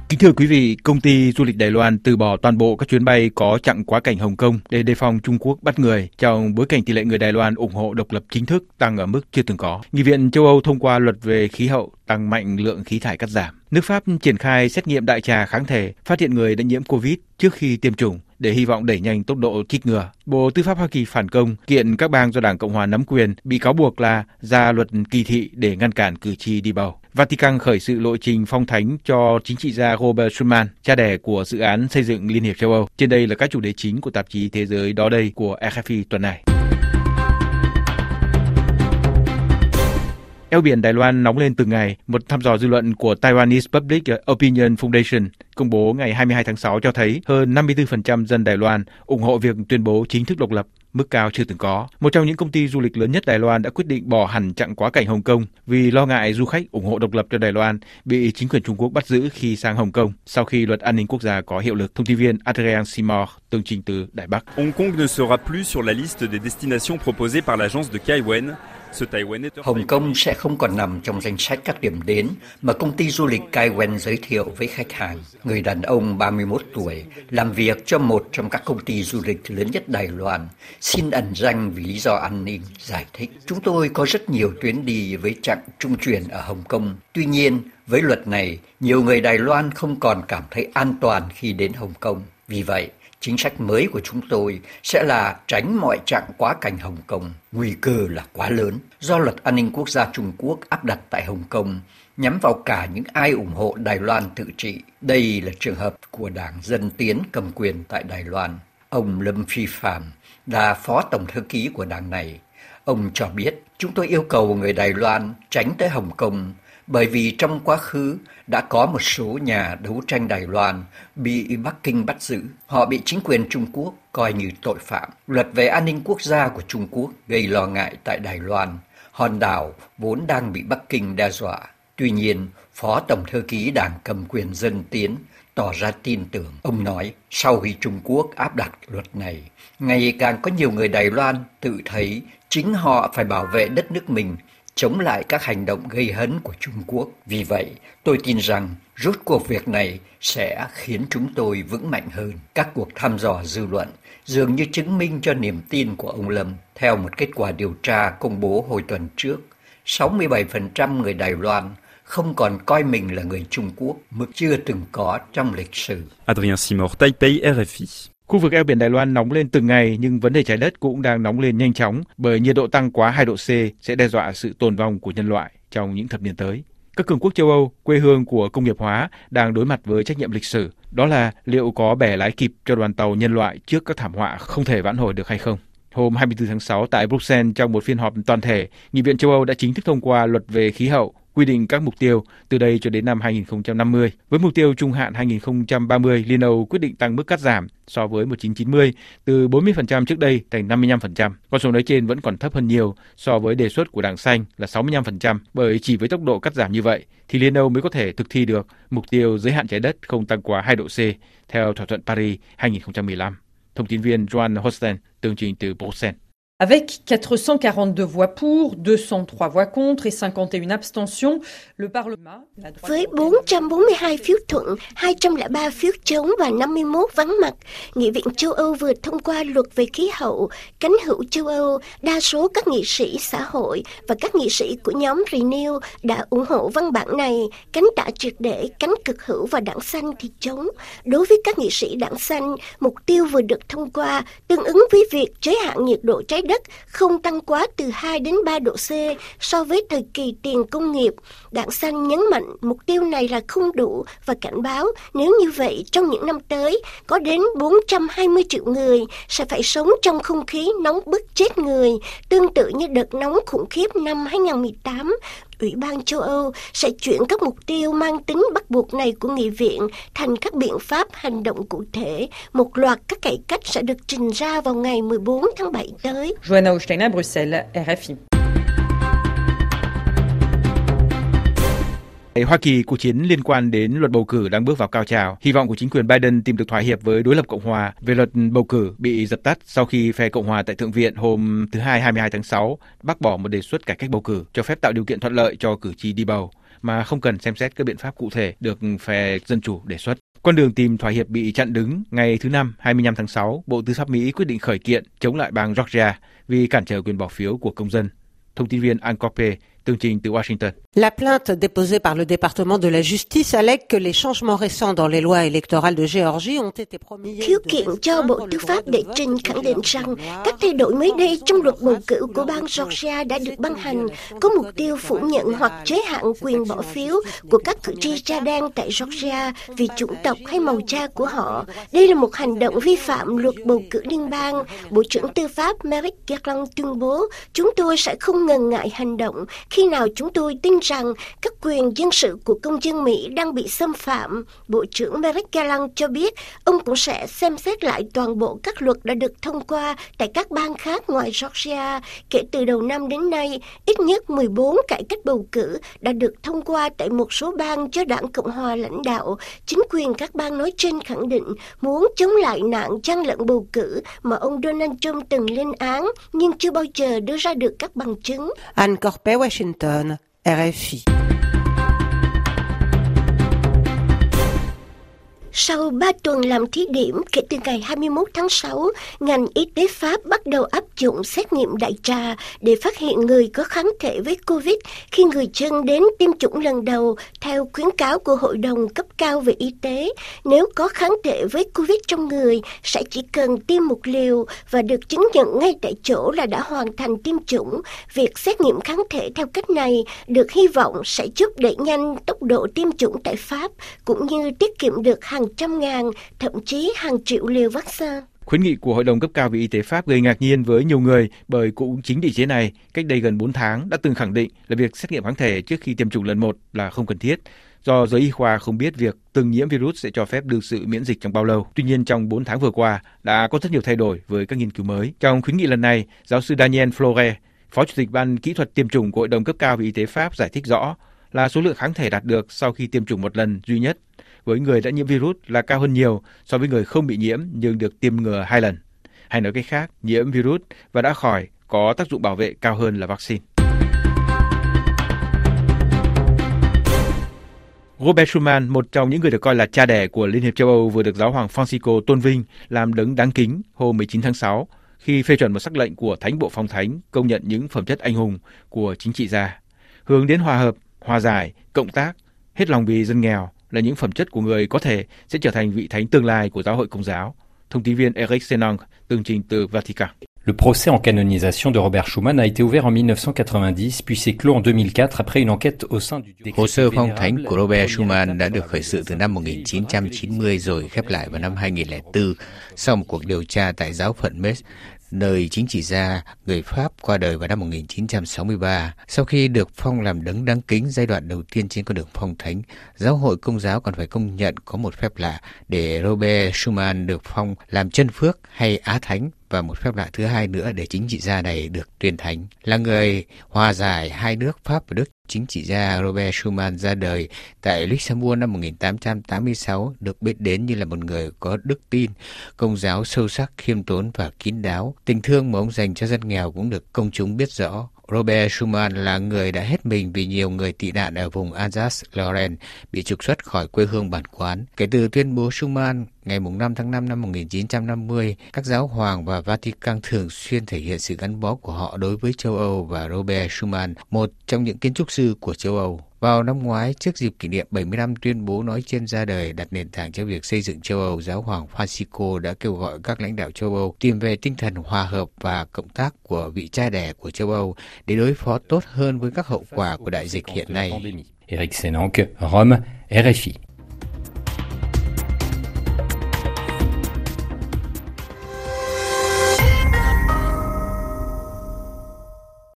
Kính thưa quý vị, công ty du lịch Đài Loan từ bỏ toàn bộ các chuyến bay có chặng quá cảnh Hồng Kông để đề phòng Trung Quốc bắt người trong bối cảnh tỷ lệ người Đài Loan ủng hộ độc lập chính thức tăng ở mức chưa từng có. Nghị viện châu Âu thông qua luật về khí hậu tăng mạnh lượng khí thải cắt giảm. Nước Pháp triển khai xét nghiệm đại trà kháng thể, phát hiện người đã nhiễm Covid trước khi tiêm chủng để hy vọng đẩy nhanh tốc độ chích ngừa. Bộ Tư pháp Hoa Kỳ phản công kiện các bang do Đảng Cộng hòa nắm quyền bị cáo buộc là ra luật kỳ thị để ngăn cản cử tri đi bầu. Vatican khởi sự lộ trình phong thánh cho chính trị gia Robert Schuman, cha đẻ của dự án xây dựng Liên hiệp châu Âu. Trên đây là các chủ đề chính của tạp chí Thế giới đó đây của RFI tuần này. Eo biển Đài Loan nóng lên từng ngày. Một thăm dò dư luận của Taiwanese Public Opinion Foundation công bố ngày 22 tháng 6 cho thấy hơn 54% dân Đài Loan ủng hộ việc tuyên bố chính thức độc lập, mức cao chưa từng có. Một trong những công ty du lịch lớn nhất Đài Loan đã quyết định bỏ hẳn chặng quá cảnh Hồng Kông vì lo ngại du khách ủng hộ độc lập cho Đài Loan bị chính quyền Trung Quốc bắt giữ khi sang Hồng Kông sau khi luật an ninh quốc gia có hiệu lực. Thông tin viên Adrien Simard tường trình từ Đài Bắc. Hong Kong ne sera plus sur la liste des destinations proposées par l'agence de Kai Wen. Hồng Kông sẽ không còn nằm trong danh sách các điểm đến mà công ty du lịch Kai Wen giới thiệu với khách hàng. Người đàn ông 31 tuổi, làm việc cho một trong các công ty du lịch lớn nhất Đài Loan, xin ẩn danh vì lý do an ninh, giải thích. Chúng tôi có rất nhiều chuyến đi với chặng trung chuyển ở Hồng Kông. Tuy nhiên, với luật này, nhiều người Đài Loan không còn cảm thấy an toàn khi đến Hồng Kông. Vì vậy, chính sách mới của chúng tôi sẽ là tránh mọi chặng quá cảnh Hồng Kông. Nguy cơ là quá lớn do luật an ninh quốc gia Trung Quốc áp đặt tại Hồng Kông nhắm vào cả những ai ủng hộ Đài Loan tự trị. Đây là trường hợp của Đảng Dân Tiến cầm quyền tại Đài Loan. Ông Lâm Phi Phạm là phó tổng thư ký của đảng này. Ông cho biết, chúng tôi yêu cầu người Đài Loan tránh tới Hồng Kông bởi vì trong quá khứ đã có một số nhà đấu tranh Đài Loan bị Bắc Kinh bắt giữ. Họ bị chính quyền Trung Quốc coi như tội phạm. Luật về an ninh quốc gia của Trung Quốc gây lo ngại tại Đài Loan. Hòn đảo vốn đang bị Bắc Kinh đe dọa. Tuy nhiên, Phó Tổng thư ký Đảng cầm quyền Dân Tiến tỏ ra tin tưởng. Ông nói, sau khi Trung Quốc áp đặt luật này, ngày càng có nhiều người Đài Loan tự thấy chính họ phải bảo vệ đất nước mình, chống lại các hành động gây hấn của Trung Quốc. Vì vậy, tôi tin rằng rốt cuộc việc này sẽ khiến chúng tôi vững mạnh hơn. Các cuộc thăm dò dư luận dường như chứng minh cho niềm tin của ông Lâm. Theo một kết quả điều tra công bố hồi tuần trước, 67% người Đài Loan không còn coi mình là người Trung Quốc, mức chưa từng có trong lịch sử. Adrien Simard, Taipei, RFI. Khu vực eo biển Đài Loan nóng lên từng ngày nhưng vấn đề trái đất cũng đang nóng lên nhanh chóng bởi nhiệt độ tăng quá 2 độ C sẽ đe dọa sự tồn vong của nhân loại trong những thập niên tới. Các cường quốc châu Âu, quê hương của công nghiệp hóa, đang đối mặt với trách nhiệm lịch sử. Đó là liệu có bẻ lái kịp cho đoàn tàu nhân loại trước các thảm họa không thể vãn hồi được hay không. Hôm 24 tháng 6 tại Bruxelles trong một phiên họp toàn thể, Nghị viện châu Âu đã chính thức thông qua luật về khí hậu, quy định các mục tiêu từ đây cho đến năm 2050. Với mục tiêu trung hạn 2030, Liên Âu quyết định tăng mức cắt giảm so với 1990 từ 40% trước đây thành 55%. Con số nói trên vẫn còn thấp hơn nhiều so với đề xuất của Đảng Xanh là 65%, bởi chỉ với tốc độ cắt giảm như vậy thì Liên Âu mới có thể thực thi được mục tiêu giới hạn trái đất không tăng quá 2 độ C theo thỏa thuận Paris 2015. Thông tin viên Joan Hosten tường trình từ Bruxelles. Avec 442 voix pour, 203 voix contre et 51 abstentions, le Parlement... Với 442 phiếu thuận, 203 phiếu chống và 51 vắng mặt, Nghị viện châu Âu vừa thông qua luật về khí hậu. Cánh hữu châu Âu, đa số các nghị sĩ xã hội và các nghị sĩ của nhóm Renew đã ủng hộ văn bản này. Cánh tả triệt để, cánh cực hữu và đảng xanh thì chống. Đối với các nghị sĩ đảng xanh, mục tiêu vừa được thông qua tương ứng với việc giới hạn nhiệt độ trái đất không tăng quá từ 2 đến 3 độ C so với thời kỳ tiền công nghiệp. Đảng Xanh nhấn mạnh mục tiêu này là không đủ và cảnh báo nếu như vậy trong những năm tới có đến 420 triệu người sẽ phải sống trong không khí nóng bức chết người, tương tự như đợt nóng khủng khiếp năm 2018. Ủy ban châu Âu sẽ chuyển các mục tiêu mang tính bắt buộc này của Nghị viện thành các biện pháp hành động cụ thể. Một loạt các cải cách sẽ được trình ra vào ngày 14 tháng 7 tới. Joanna Osteina, Bruxelles, RFI. Hoa Kỳ, cuộc chiến liên quan đến luật bầu cử đang bước vào cao trào. Hy vọng của chính quyền Biden tìm được thỏa hiệp với đối lập Cộng hòa về luật bầu cử bị dập tắt sau khi phe Cộng hòa tại Thượng viện hôm thứ Hai 22 tháng 6 bác bỏ một đề xuất cải cách bầu cử cho phép tạo điều kiện thuận lợi cho cử tri đi bầu. mà không cần xem xét các biện pháp cụ thể được phe Dân Chủ đề xuất. Con đường tìm thỏa hiệp bị chặn đứng ngày thứ Năm 25 tháng 6, Bộ Tư pháp Mỹ quyết định khởi kiện chống lại bang Georgia vì cản trở quyền bỏ phiếu của công dân. Thông tin viên Anne Coppe tường trình từ Washington. La plainte déposée par le département de la justice allègue que les changements récents dans les lois électorales de Géorgie ont été promis. Khiếu kiện cho Bộ Tư pháp đệ trình khẳng định rằng các thay đổi mới đây trong luật bầu cử của bang Georgia đã được ban hành có mục tiêu phủ nhận hoặc chế hạn quyền bỏ phiếu của các cử tri da đen tại Georgia vì chủng tộc hay màu da của họ. Đây là một hành động vi phạm luật bầu cử liên bang. Bộ trưởng Tư pháp Merrick Garland tuyên bố, chúng tôi sẽ không ngần ngại hành động khi nào chúng tôi tin rằng các quyền dân sự của công dân Mỹ đang bị xâm phạm. Bộ trưởng Merrick Garland cho biết ông cũng sẽ xem xét lại toàn bộ các luật đã được thông qua tại các bang khác ngoài Georgia. Kể từ đầu năm đến nay, ít nhất 14 cải cách bầu cử đã được thông qua tại một số bang do Đảng Cộng hòa lãnh đạo. Chính quyền các bang nói trên khẳng định muốn chống lại nạn gian lận bầu cử mà ông Donald Trump từng lên án nhưng chưa bao giờ đưa ra được các bằng chứng. Anne Coppe, Washington, RFI. Sau 3 tuần làm thí điểm kể từ ngày 21 tháng 6, ngành y tế Pháp bắt đầu áp dụng xét nghiệm đại trà để phát hiện người có kháng thể với COVID khi người dân đến tiêm chủng lần đầu, theo khuyến cáo của Hội đồng cấp cao về y tế. Nếu có kháng thể với COVID trong người, sẽ chỉ cần tiêm một liều và được chứng nhận ngay tại chỗ là đã hoàn thành tiêm chủng. Việc xét nghiệm kháng thể theo cách này được hy vọng sẽ giúp đẩy nhanh tốc độ tiêm chủng tại Pháp, cũng như tiết kiệm được hàng trăm ngàn, thậm chí hàng triệu liều vaccine. Khuyến nghị của Hội đồng cấp cao về y tế Pháp gây ngạc nhiên với nhiều người bởi cũng chính địa chế này cách đây gần 4 tháng đã từng khẳng định là việc xét nghiệm kháng thể trước khi tiêm chủng lần 1 là không cần thiết, do giới y khoa không biết việc từng nhiễm virus sẽ cho phép được sự miễn dịch trong bao lâu. Tuy nhiên, trong 4 tháng vừa qua đã có rất nhiều thay đổi với các nghiên cứu mới. Trong khuyến nghị lần này, giáo sư Daniel Flore, Phó Chủ tịch Ban Kỹ thuật tiêm chủng của Hội đồng cấp cao về y tế Pháp giải thích rõ là số lượng kháng thể đạt được sau khi tiêm chủng một lần duy nhất với người đã nhiễm virus là cao hơn nhiều so với người không bị nhiễm nhưng được tiêm ngừa 2 lần. Hay nói cách khác, nhiễm virus và đã khỏi có tác dụng bảo vệ cao hơn là vaccine. Robert Schuman, một trong những người được coi là cha đẻ của Liên hiệp châu Âu, vừa được Giáo hoàng Francisco tôn vinh làm đấng đáng kính hôm 19 tháng 6 khi phê chuẩn một sắc lệnh của Thánh Bộ Phong Thánh công nhận những phẩm chất anh hùng của chính trị gia. Hướng đến hòa hợp, hòa giải, cộng tác, hết lòng vì dân nghèo là những phẩm chất của người có thể sẽ trở thành vị thánh tương lai của giáo hội Công giáo. Thông tin viên Eric Senang tường trình từ Vatican. Le procès en canonisation de Robert Schuman a été ouvert en 1990 puis s'est clos en 2004 après une enquête au sein du Hồ sơ phong thánh của Robert Schuman đã được khởi sự từ năm 1990 rồi khép lại vào năm 2004 sau một cuộc điều tra tại giáo phận Metz, nơi chính trị gia người Pháp qua đời vào năm 1963. Sau khi được phong làm đấng đáng kính giai đoạn đầu tiên trên con đường phong thánh, giáo hội Công giáo còn phải công nhận có một phép lạ để Robert Schuman được phong làm chân phước hay Á Thánh, và một phép lạ thứ hai nữa để chính trị gia này được tuyên thánh. Là người hòa giải hai nước Pháp và Đức, chính trị gia Robert Schuman ra đời tại Luxembourg năm 1886, được biết đến như là một người có đức tin, công giáo sâu sắc, khiêm tốn và kín đáo. Tình thương mà ông dành cho dân nghèo cũng được công chúng biết rõ. Robert Schuman là người đã hết mình vì nhiều người tị nạn ở vùng Alsace-Lorraine bị trục xuất khỏi quê hương bản quán. Kể từ tuyên bố Schuman ngày 5 tháng 5 năm 1950, các giáo hoàng và Vatican thường xuyên thể hiện sự gắn bó của họ đối với châu Âu và Robert Schuman, một trong những kiến trúc sư của châu Âu. Vào năm ngoái, trước dịp kỷ niệm 70 năm tuyên bố nói trên ra đời đặt nền tảng cho việc xây dựng châu Âu, Giáo hoàng Francisco đã kêu gọi các lãnh đạo châu Âu tìm về tinh thần hòa hợp và cộng tác của vị cha đẻ của châu Âu để đối phó tốt hơn với các hậu quả của đại dịch hiện nay. Eric Senang, Rome, RFI.